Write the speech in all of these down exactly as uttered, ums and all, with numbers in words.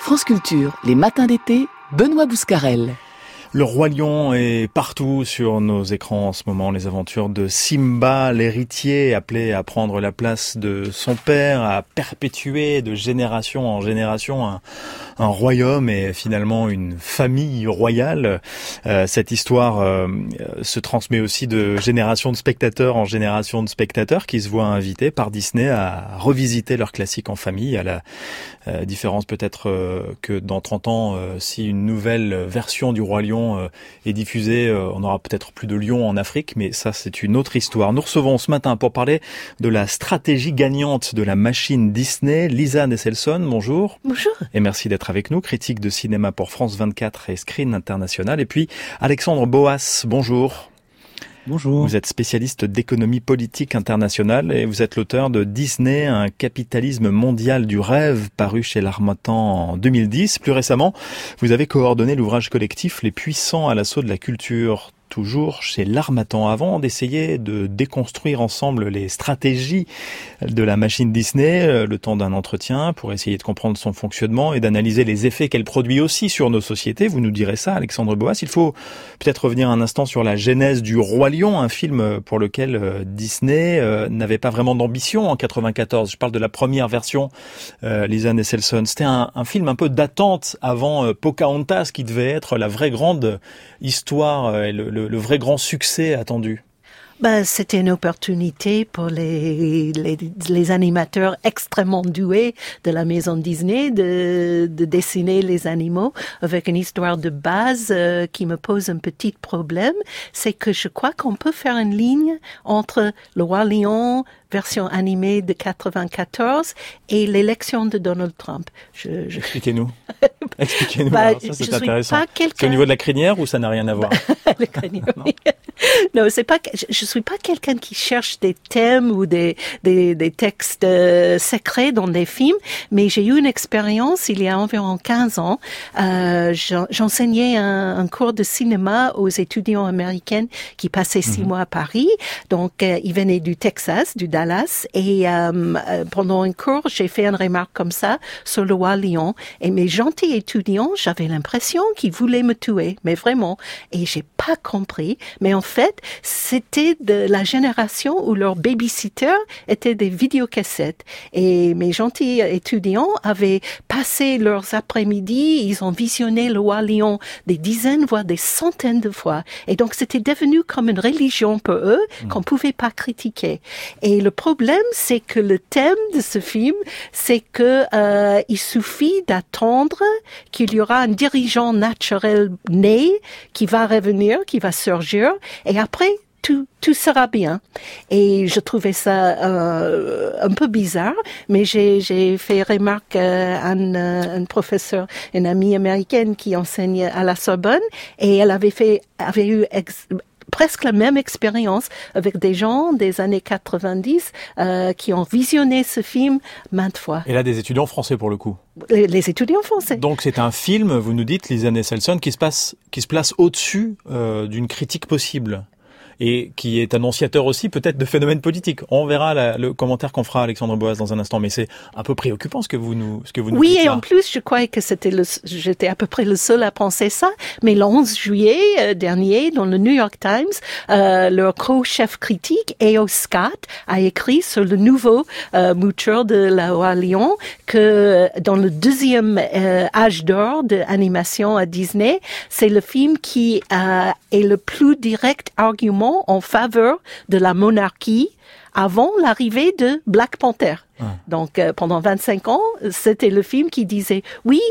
France Culture, les matins d'été, Benoît Bouscarel. Le Roi Lion est partout sur nos écrans en ce moment. Les aventures de Simba, l'héritier, appelé à prendre la place de son père, à perpétuer de génération en génération un, un royaume et finalement une famille royale. Euh, cette histoire euh, se transmet aussi de génération de spectateurs en génération de spectateurs qui se voient invités par Disney à revisiter leurs classiques en famille. À la euh, différence peut-être euh, que dans trente ans, euh, si une nouvelle version du Roi Lion est diffusé, on aura peut-être plus de lions en Afrique, mais ça c'est une autre histoire. Nous recevons ce matin pour parler de la stratégie gagnante de la machine Disney, Lisa Nesselson, bonjour. Bonjour. Et merci d'être avec nous, critique de cinéma pour France vingt-quatre et Screen International. Et puis Alexandre Boas, bonjour. Bonjour. Vous êtes spécialiste d'économie politique internationale et vous êtes l'auteur de Disney, un capitalisme mondial du rêve, paru chez l'Harmattan en deux mille dix. Plus récemment, vous avez coordonné l'ouvrage collectif Les puissants à l'assaut de la culture, toujours chez l'Harmattan, avant d'essayer de déconstruire ensemble les stratégies de la machine Disney, le temps d'un entretien, pour essayer de comprendre son fonctionnement et d'analyser les effets qu'elle produit aussi sur nos sociétés. Vous nous direz ça, Alexandre Boas. Il faut peut-être revenir un instant sur la genèse du Roi Lion, un film pour lequel Disney n'avait pas vraiment d'ambition en quatre-vingt-quatorze. Je parle de la première version, euh, Lisa Nesselson. C'était un, un film un peu d'attente avant euh, Pocahontas, qui devait être la vraie grande histoire et le, le Le, le vrai grand succès attendu. Ben, c'était une opportunité pour les, les, les animateurs extrêmement doués de la maison Disney de, de dessiner les animaux avec une histoire de base euh, qui me pose un petit problème. C'est que je crois qu'on peut faire une ligne entre le Roi Lion, version animée de quatre-vingt-quatorze, et l'élection de Donald Trump. Je, je... Expliquez-nous. Expliquez-nous. Bah, Alors, ça, c'est intéressant. C'est au niveau de la crinière ou ça n'a rien à voir? La crinière, oui. Non, c'est pas, je, je suis pas quelqu'un qui cherche des thèmes ou des, des, des textes euh, secrets dans des films, mais j'ai eu une expérience il y a environ quinze ans. Euh, j'enseignais un, un cours de cinéma aux étudiants américains qui passaient six mm-hmm. mois à Paris. Donc, euh, ils venaient du Texas, du Dallas, et euh, pendant un cours, j'ai fait une remarque comme ça sur le Roi Lion. Et mes gentils étudiants, j'avais l'impression qu'ils voulaient me tuer, mais vraiment. Et j'ai pas compris. Mais en fait, c'était de la génération où leurs babysitters étaient des vidéocassettes. Et mes gentils étudiants avaient passé leurs après-midi, ils ont visionné le Roi Lion des dizaines, voire des centaines de fois. Et donc, c'était devenu comme une religion pour eux mmh. qu'on pouvait pas critiquer. Et le problème, c'est que le thème de ce film, c'est que euh, il suffit d'attendre qu'il y aura un dirigeant naturel né qui va revenir, qui va surgir, et après, tout, tout sera bien. Et je trouvais ça euh, un peu bizarre, mais j'ai, j'ai fait remarque à un, un professeur, une amie américaine qui enseigne à la Sorbonne, et elle avait fait, avait eu ex, presque la même expérience avec des gens des années quatre-vingt-dix euh, qui ont visionné ce film maintes fois. Et là, des étudiants français pour le coup. Les, les étudiants français. Donc c'est un film, vous nous dites, Lisa Nesselson, qui se passe, qui se place au-dessus euh, d'une critique possible. Et qui est annonciateur aussi peut-être de phénomènes politiques. On verra la, le commentaire qu'on fera Alexandre Boas dans un instant, mais c'est un peu préoccupant ce que vous nous, ce que vous nous oui, dites. Oui, et là. En plus, je croyais que c'était le, j'étais à peu près le seul à penser ça. Mais le onze juillet euh, dernier, dans le New York Times, euh, leur co-chef critique, A O Scott, a écrit sur le nouveau euh, mouture de la Roi Lion que dans le deuxième euh, âge d'or de animation à Disney, c'est le film qui euh, est le plus direct argument en faveur de la monarchie avant l'arrivée de Black Panther. Ouais. Donc, euh, pendant vingt-cinq ans, c'était le film qui disait, oui,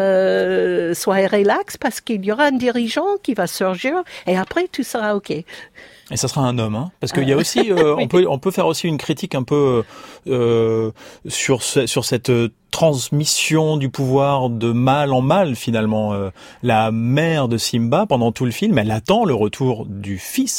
euh, soyez relax parce qu'il y aura un dirigeant qui va surgir et après, tout sera OK. Et ça sera un homme, hein, parce qu'il y a aussi, euh, oui. on peut, on peut faire aussi une critique un peu euh, sur ce, sur cette transmission du pouvoir de mal en mal finalement. Euh, la mère de Simba, pendant tout le film, elle attend le retour du fils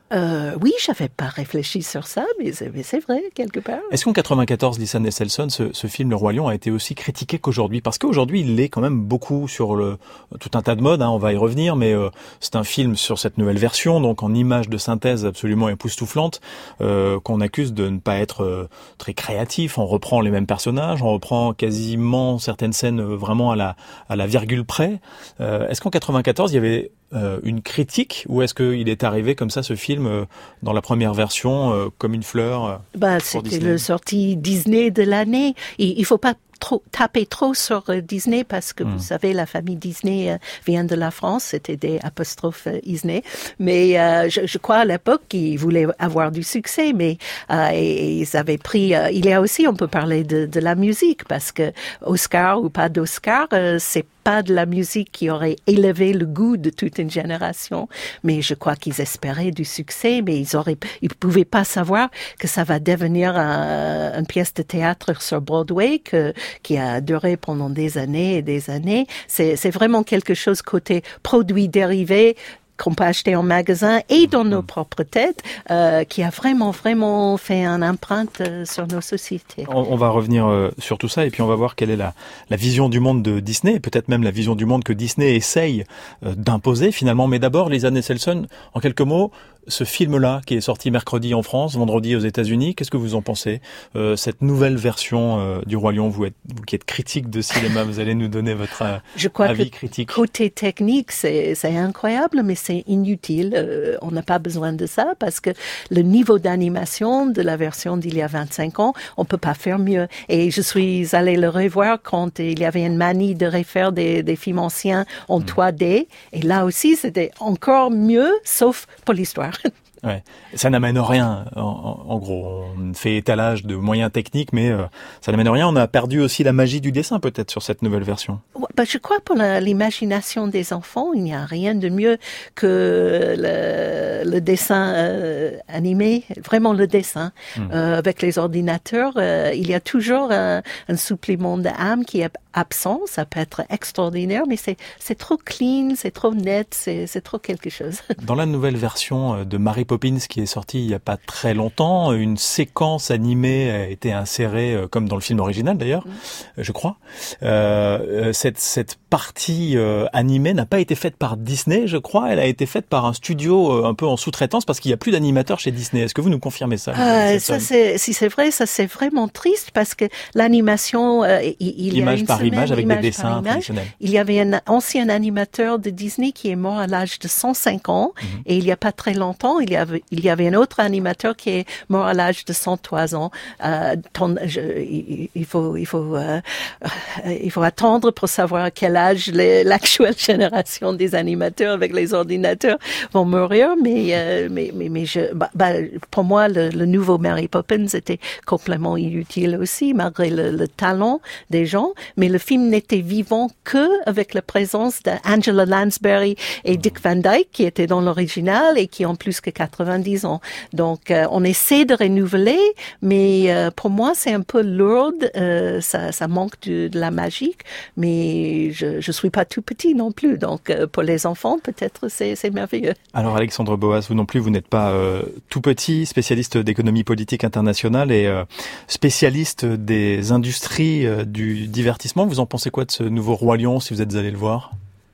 Euh, oui, j'avais pas réfléchi sur ça, mais c'est, mais c'est vrai, quelque part. Est-ce qu'en quatre-vingt-quatorze, Lisa Nesselson, ce, ce film, Le Roi Lion, a été aussi critiqué qu'aujourd'hui? Parce qu'aujourd'hui, il l'est quand même beaucoup sur le, tout un tas de modes, hein, on va y revenir, mais euh, c'est un film sur cette nouvelle version, donc en images de synthèse absolument époustouflantes, euh, qu'on accuse de ne pas être euh, très créatif. On reprend les mêmes personnages, on reprend quasiment certaines scènes euh, vraiment à la, à la virgule près. Euh, est-ce qu'en quatre-vingt-quatorze, il y avait Euh, une critique, ou est-ce qu'il est arrivé comme ça, ce film, euh, dans la première version, euh, comme une fleur euh, bah, c'était le sortie Disney de l'année. Il, il faut pas trop taper trop sur euh, Disney parce que mmh. vous savez, la famille Disney euh, vient de la France, c'était des apostrophes euh, Disney. Mais euh, je, je crois à l'époque qu'ils voulaient avoir du succès, mais euh, et, et ils avaient pris. Euh, il y a aussi, on peut parler de, de la musique parce que Oscar ou pas d'Oscar, euh, c'est pas de la musique qui aurait élevé le goût de toute une génération, mais je crois qu'ils espéraient du succès, mais ils auraient, ils pouvaient pas savoir que ça va devenir un, une pièce de théâtre sur Broadway que, qui a duré pendant des années et des années. C'est, c'est vraiment quelque chose côté produits dérivés qu'on peut acheter en magasin et dans nos propres têtes, euh, qui a vraiment, vraiment fait une empreinte euh, sur nos sociétés. On, on va revenir euh, sur tout ça et puis on va voir quelle est la, la vision du monde de Disney, et peut-être même la vision du monde que Disney essaye euh, d'imposer finalement. Mais d'abord, Lisa Nesselson, en quelques mots, ce film-là qui est sorti mercredi en France, vendredi aux États-Unis, qu'est-ce que vous en pensez? euh, Cette nouvelle version euh, du Roi Lion, vous, êtes, vous qui êtes critique de cinéma, vous allez nous donner votre euh, Je crois avis que critique. Côté technique, c'est, c'est incroyable, mais c'est inutile. Euh, on n'a pas besoin de ça parce que le niveau d'animation de la version d'il y a vingt-cinq ans, on peut pas faire mieux. Et je suis allée le revoir quand il y avait une manie de refaire des, des films anciens en mmh. trois D. Et là aussi, c'était encore mieux, sauf pour l'histoire. Ouais. Ça n'amène rien, en, en, en gros. On fait étalage de moyens techniques, mais euh, ça n'amène rien. On a perdu aussi la magie du dessin, peut-être, sur cette nouvelle version. Ouais, bah, je crois pour la, l'imagination des enfants, il n'y a rien de mieux que le, le dessin euh, animé, vraiment le dessin. Mmh. Euh, avec les ordinateurs, euh, il y a toujours un, un supplément d'âme qui est absent. Ça peut être extraordinaire, mais c'est, c'est trop clean, c'est trop net, c'est, c'est trop quelque chose. Dans la nouvelle version de Mary Poppins qui est sortie il n'y a pas très longtemps, une séquence animée a été insérée, comme dans le film original d'ailleurs, mmh. je crois. Euh, cette, cette partie euh, animée n'a pas été faite par Disney, je crois. Elle a été faite par un studio euh, un peu en sous-traitance parce qu'il n'y a plus d'animateurs chez Disney. Est-ce que vous nous confirmez ça? euh, ça c'est, Si c'est vrai, ça c'est vraiment triste parce que l'animation, euh, il, il y image a une par semaine, image avec image des dessins traditionnels. Il y avait un ancien animateur de Disney qui est mort à l'âge de cent cinq ans mmh. et il n'y a pas très longtemps, il y avait, il y avait un autre animateur qui est mort à l'âge de cent trois ans. Euh, ton, je, il, il faut, il faut, euh, il faut attendre pour savoir à quel âge les, l'actuelle génération des animateurs avec les ordinateurs vont mourir. Mais, euh, mais, mais, mais je, bah, bah, pour moi, le, le nouveau Mary Poppins était complètement inutile aussi, malgré le, le talent des gens. Mais le film n'était vivant que avec la présence d'Angela Lansbury et Dick Van Dyke qui étaient dans l'original et qui ont plus que quatre-vingt-dix ans. Donc, euh, on essaie de renouveler, mais euh, pour moi, c'est un peu lourd. Euh, ça, ça manque de, de la magie, mais je je suis pas tout petit non plus. Donc, euh, pour les enfants, peut-être c'est, c'est merveilleux. Alors, Alexandre Boas, vous non plus, vous n'êtes pas euh, tout petit, spécialiste d'économie politique internationale et euh, spécialiste des industries euh, du divertissement. Vous en pensez quoi de ce nouveau Roi Lion, si vous êtes allé le voir?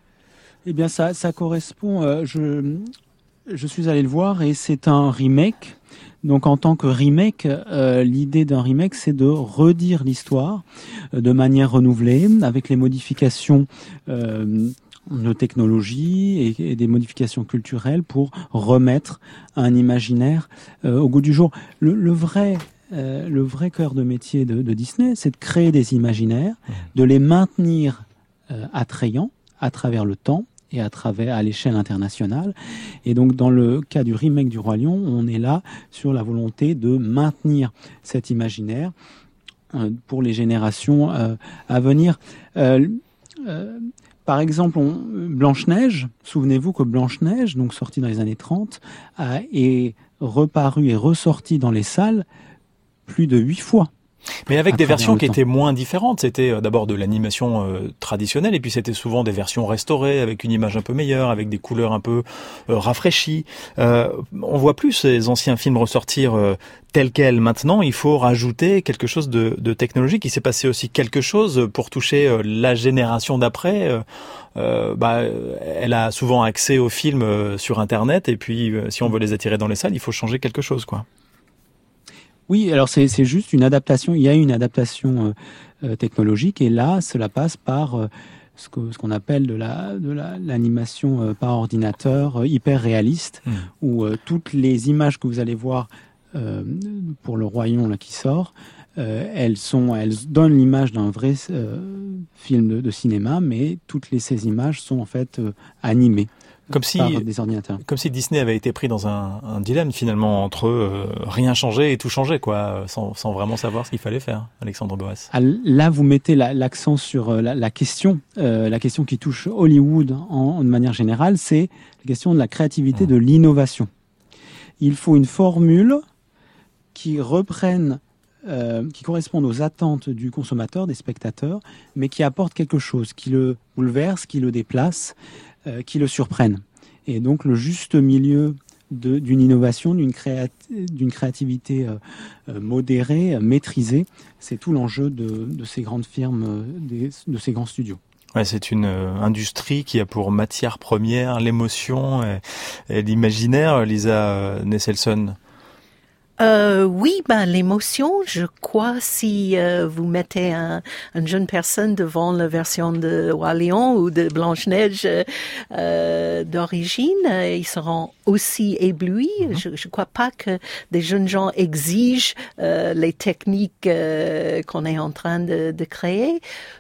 Eh bien, ça, ça correspond. Euh, je Je suis allé le voir et c'est un remake. Donc en tant que remake, euh, l'idée d'un remake, c'est de redire l'histoire euh, de manière renouvelée, avec les modifications euh, de technologie et, et des modifications culturelles pour remettre un imaginaire euh, au goût du jour. Le, le vrai... Euh, le vrai cœur de métier de, de Disney, c'est de créer des imaginaires, de les maintenir euh, attrayants à travers le temps et à travers à l'échelle internationale. Et donc dans le cas du remake du Roi Lion, on est là sur la volonté de maintenir cet imaginaire euh, pour les générations euh, à venir. Euh, euh, Par exemple, on, Blanche-Neige, souvenez-vous que Blanche-Neige, donc sortie dans les années trente, a, est reparue et ressortie dans les salles plus de huit fois. Mais avec des versions qui étaient moins différentes. C'était d'abord de l'animation euh, traditionnelle, et puis c'était souvent des versions restaurées avec une image un peu meilleure, avec des couleurs un peu euh, rafraîchies. Euh, on voit plus ces anciens films ressortir euh, tels quels. Maintenant, il faut rajouter quelque chose de, de technologique. Il s'est passé aussi quelque chose pour toucher euh, la génération d'après. Euh, euh, bah, elle a souvent accès aux films euh, sur Internet, et puis euh, si on veut les attirer dans les salles, il faut changer quelque chose, quoi. Oui, alors c'est, c'est juste une adaptation. Il y a une adaptation euh, technologique, et là, cela passe par euh, ce, que, ce qu'on appelle de la, de la, l'animation euh, par ordinateur euh, hyper réaliste, mmh. où euh, toutes les images que vous allez voir euh, pour le Roi Lion là qui sort, euh, elles sont, elles donnent l'image d'un vrai euh, film de, de cinéma, mais toutes les, ces images sont en fait euh, animées. Comme si, des ordinateurs. Comme si Disney avait été pris dans un, un dilemme finalement entre euh, rien changer et tout changer, quoi, sans, sans vraiment savoir ce qu'il fallait faire. Alexandre Boas. Là, vous mettez la, l'accent sur la, la question, euh, la question qui touche Hollywood en, de manière générale, c'est la question de la créativité, mmh. de l'innovation. Il faut une formule qui reprenne, euh, qui corresponde aux attentes du consommateur, des spectateurs, mais qui apporte quelque chose, qui le bouleverse, qui le déplace, Euh, qui le surprennent. Et donc le juste milieu de, d'une innovation, d'une, créa- d'une créativité euh, euh, modérée, euh, maîtrisée, c'est tout l'enjeu de, de ces grandes firmes, euh, des, de ces grands studios. Ouais, c'est une euh, industrie qui a pour matière première l'émotion et, et l'imaginaire, Lisa euh, Nesselson. Euh, oui, ben l'émotion, je crois, si euh, vous mettez un, une jeune personne devant la version de Roi Lion ou de Blanche-Neige euh, d'origine, euh, ils seront aussi éblouis. Mm-hmm. Je ne crois pas que des jeunes gens exigent euh, les techniques euh, qu'on est en train de, de créer.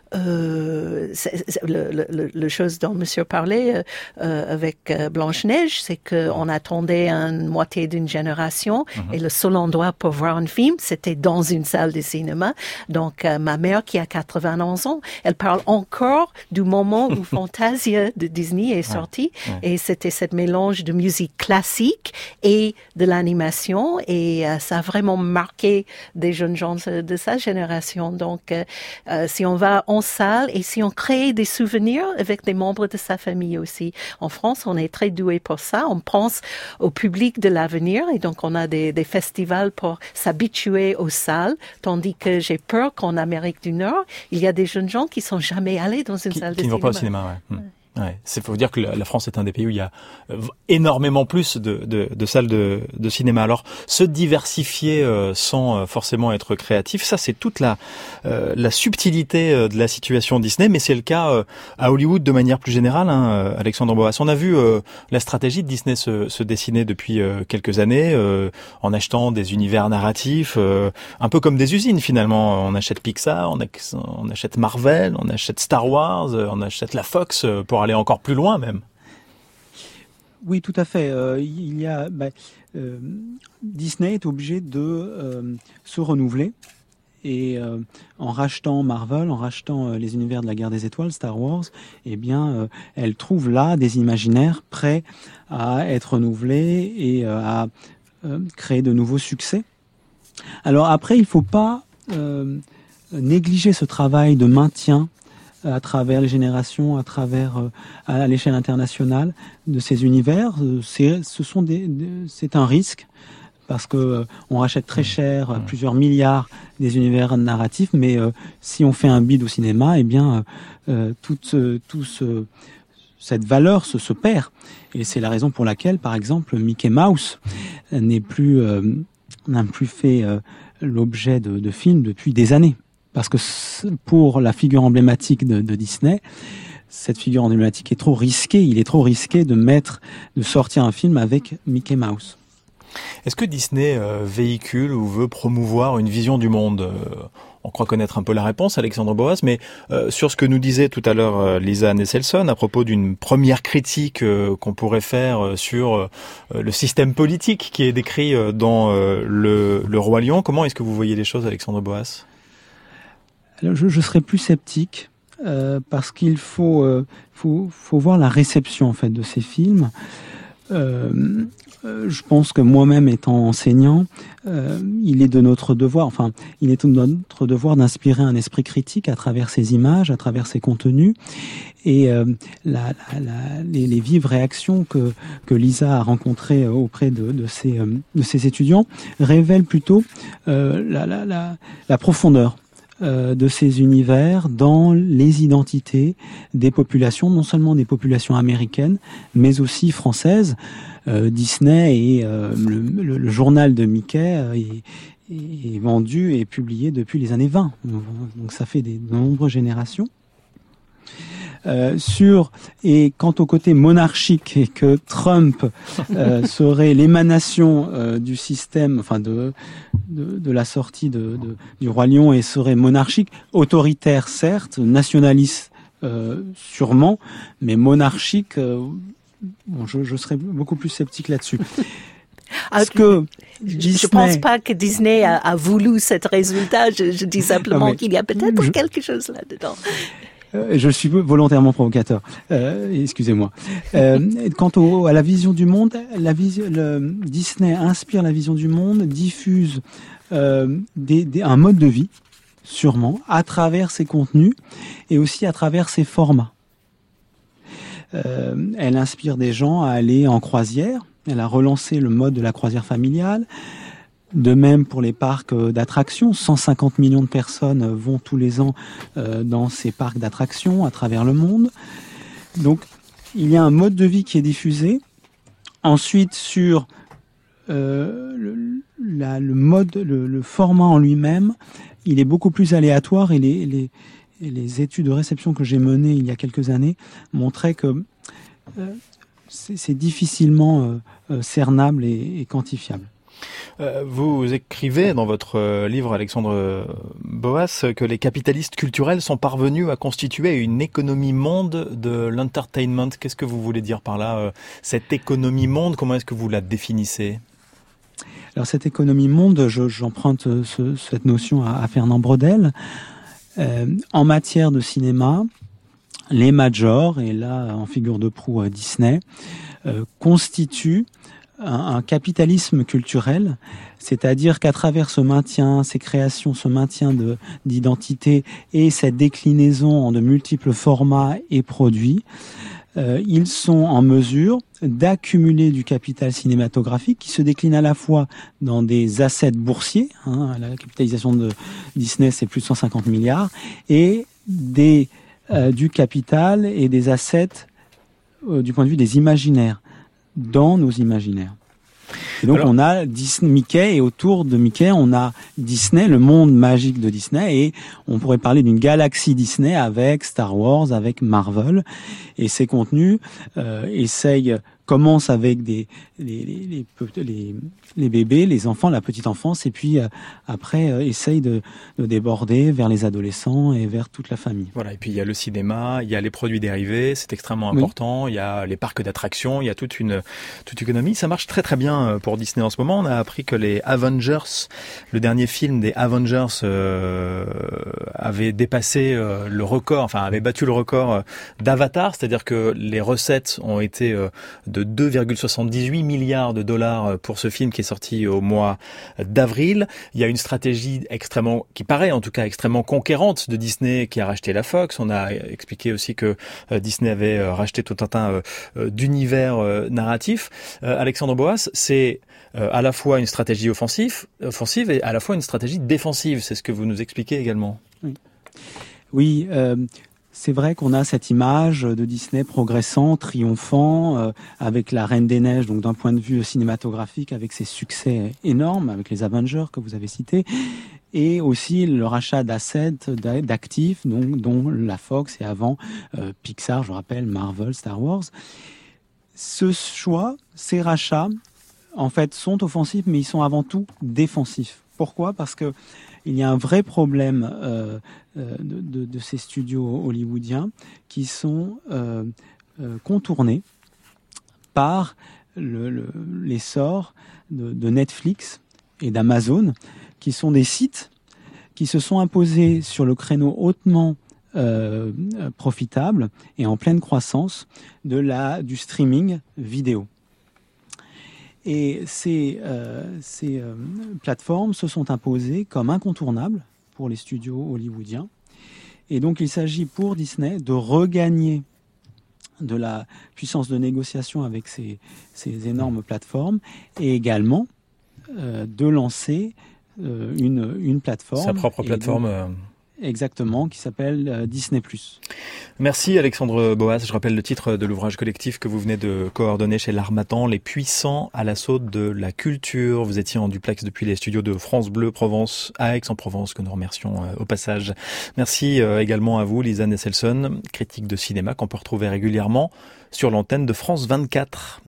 Euh, c'est, c'est, le, le, le chose dont Monsieur parlait euh, avec euh, Blanche-Neige, c'est qu'on attendait une moitié d'une génération, mm-hmm. et le seul endroit pour voir un film, c'était dans une salle de cinéma. Donc, euh, ma mère, qui a quatre-vingt-onze ans, elle parle encore du moment où Fantasia de Disney est sorti, ouais, ouais. et c'était cette mélange de musique classique et de l'animation, et euh, ça a vraiment marqué des jeunes gens de, de sa génération. Donc, euh, euh, si on va en salle et si on crée des souvenirs avec des membres de sa famille aussi. En France, on est très doué pour ça. On pense au public de l'avenir, et donc on a des, des festivals pour s'habituer aux salles, tandis que j'ai peur qu'en Amérique du Nord, il y a des jeunes gens qui sont jamais allés dans une qui, salle qui de cinéma. Qui ne vont pas au cinéma, ouais. ouais. Ouais, c'est faut dire que la France est un des pays où il y a énormément plus de, de, de salles de, de cinéma. Alors, se diversifier euh, sans forcément être créatif, ça c'est toute la euh, la subtilité de la situation Disney, mais c'est le cas euh, à Hollywood de manière plus générale. Hein, Alexandre Boas, on a vu euh, la stratégie de Disney se, se dessiner depuis euh, quelques années, euh, en achetant des univers narratifs, euh, un peu comme des usines finalement. On achète Pixar, on, a, on achète Marvel, on achète Star Wars, on achète la Fox pour aller encore plus loin même. Oui, tout à fait. Euh, il y a bah, euh, Disney est obligé de euh, se renouveler, et euh, en rachetant Marvel, en rachetant euh, les univers de la Guerre des Étoiles, Star Wars, eh bien, euh, elle trouve là des imaginaires prêts à être renouvelés et euh, à euh, créer de nouveaux succès. Alors après, il ne faut pas euh, négliger ce travail de maintien à travers les générations, à travers euh, à l'échelle internationale de ces univers. C'est, ce sont des, c'est un risque, parce que euh, on rachète très cher, euh, plusieurs milliards, des univers narratifs, mais euh, si on fait un bid au cinéma, eh bien euh, toute tout ce cette valeur se, se perd. Et c'est la raison pour laquelle, par exemple, Mickey Mouse n'est plus euh, n'a plus fait euh, l'objet de, de films depuis des années. Parce que pour la figure emblématique de, de Disney, cette figure emblématique est trop risquée. Il est trop risqué de mettre, de sortir un film avec Mickey Mouse. Est-ce que Disney euh, véhicule ou veut promouvoir une vision du monde ? euh, On croit connaître un peu la réponse, Alexandre Boas, mais euh, sur ce que nous disait tout à l'heure euh, Lisa Nesselson à propos d'une première critique euh, qu'on pourrait faire euh, sur euh, le système politique qui est décrit euh, dans euh, le, le Roi Lion, comment est-ce que vous voyez les choses, Alexandre Boas ? Alors, je, je serais plus sceptique euh, parce qu'il faut, euh, faut, faut voir la réception en fait de ces films. euh, euh, je pense que moi-même étant enseignant, euh, il est de notre devoir, enfin, il est de notre devoir d'inspirer un esprit critique à travers ces images, à travers ces contenus. Et euh, la, la, la, les, les vives réactions que, que Lisa a rencontrées auprès de, de, ses, de ses étudiants révèlent plutôt euh, la, la, la, la profondeur euh, de ces univers dans les identités des populations, non seulement des populations américaines, mais aussi françaises. Euh, Disney et euh, le, le, le journal de Mickey euh, est, est vendu et publié depuis les années vingt. Donc ça fait des, de nombreuses générations. Euh, sur et quant au côté monarchique et que Trump euh, serait l'émanation euh, du système, enfin de de, de la sortie de, de du roi lion et serait monarchique, autoritaire certes, nationaliste euh, sûrement, mais monarchique, euh, bon, je, je serais beaucoup plus sceptique là-dessus. Ah, que je Disney... ne pense pas que Disney a, a voulu cet résultat. Je, je dis simplement ah, qu'il y a peut-être je... quelque chose là-dedans. Euh, je suis volontairement provocateur. Euh, excusez-moi. Euh, quant au, à la vision du monde, la vision, le, Disney inspire la vision du monde, diffuse euh, des, des, un mode de vie, sûrement, à travers ses contenus et aussi à travers ses formats. Euh, elle inspire des gens à aller en croisière. Elle a relancé le mode de la croisière familiale. De même pour les parcs d'attractions, cent cinquante millions de personnes vont tous les ans euh, dans ces parcs d'attractions à travers le monde. Donc, il y a un mode de vie qui est diffusé. Ensuite, sur euh, le, la, le mode, le, le format en lui-même, il est beaucoup plus aléatoire et les, les, et les études de réception que j'ai menées il y a quelques années montraient que euh, c'est, c'est difficilement euh, cernable et, et quantifiable. Vous écrivez dans votre livre, Alexandre Boas, que les capitalistes culturels sont parvenus à constituer une économie monde de l'entertainment. Qu'est-ce que vous voulez dire par là, cette économie monde? Comment est-ce que vous la définissez? Alors cette économie monde, je, j'emprunte ce, cette notion à, à Fernand Braudel. Euh, en matière de cinéma, les majors, et là en figure de proue Disney, euh, constituent Un, un capitalisme culturel, c'est-à-dire qu'à travers ce maintien, ces créations, ce maintien de, d'identité et cette déclinaison en de multiples formats et produits, euh, ils sont en mesure d'accumuler du capital cinématographique qui se décline à la fois dans des assets boursiers, hein, la capitalisation de Disney c'est plus de cent cinquante milliards, et des, euh, du capital et des assets euh, du point de vue des imaginaires, dans nos imaginaires. Et donc Alors, on a Disney, Mickey, et autour de Mickey, on a Disney, le monde magique de Disney, et on pourrait parler d'une galaxie Disney avec Star Wars, avec Marvel, et ces contenus euh, essayent, commencent avec des les, les, les, les, les bébés, les enfants, la petite enfance, et puis euh, après euh, essayent de, de déborder vers les adolescents et vers toute la famille. Voilà, et puis il y a le cinéma, il y a les produits dérivés, c'est extrêmement important, oui. Il y a les parcs d'attractions, il y a toute une toute une économie. Ça marche très très bien pour Disney en ce moment. On a appris que les Avengers, le dernier film des Avengers euh, avait dépassé euh, le record, enfin avait battu le record euh, d'Avatar, c'est-à-dire que les recettes ont été euh, de deux virgule soixante-dix-huit milliards de dollars pour ce film qui est sorti au mois d'avril. Il y a une stratégie extrêmement, qui paraît en tout cas extrêmement conquérante de Disney qui a racheté la Fox. On a expliqué aussi que Disney avait racheté tout un tas d'univers narratifs. Alexandre Boas, c'est à la fois une stratégie offensive, offensive et à la fois une stratégie défensive. C'est ce que vous nous expliquez également. Oui, oui euh... C'est vrai qu'on a cette image de Disney progressant, triomphant, euh, avec la Reine des Neiges, donc d'un point de vue cinématographique, avec ses succès énormes, avec les Avengers que vous avez cités, et aussi le rachat d'assets, d'actifs, donc, dont la Fox et avant euh, Pixar, je rappelle, Marvel, Star Wars. Ce choix, ces rachats, en fait, sont offensifs, mais ils sont avant tout défensifs. Pourquoi ? Parce que il y a un vrai problème euh, de, de, de ces studios hollywoodiens qui sont euh, euh, contournés par le, le, l'essor de, de Netflix et d'Amazon, qui sont des sites qui se sont imposés sur le créneau hautement euh, profitable et en pleine croissance de la, du streaming vidéo. Et ces, euh, ces euh, plateformes se sont imposées comme incontournables pour les studios hollywoodiens. Et donc il s'agit pour Disney de regagner de la puissance de négociation avec ces, ces énormes plateformes et également euh, de lancer euh, une, une plateforme. Sa propre plateforme. Donc, exactement, qui s'appelle euh, Disney plus. Merci Alexandre Boas. Je rappelle le titre de l'ouvrage collectif que vous venez de coordonner chez l'Harmattan, Les puissants à l'assaut de la culture. Vous étiez en duplex depuis les studios de France Bleu Provence à Aix-en-Provence, que nous remercions euh, au passage. Merci euh, également à vous, Lisa Nesselson, critique de cinéma qu'on peut retrouver régulièrement sur l'antenne de France vingt-quatre.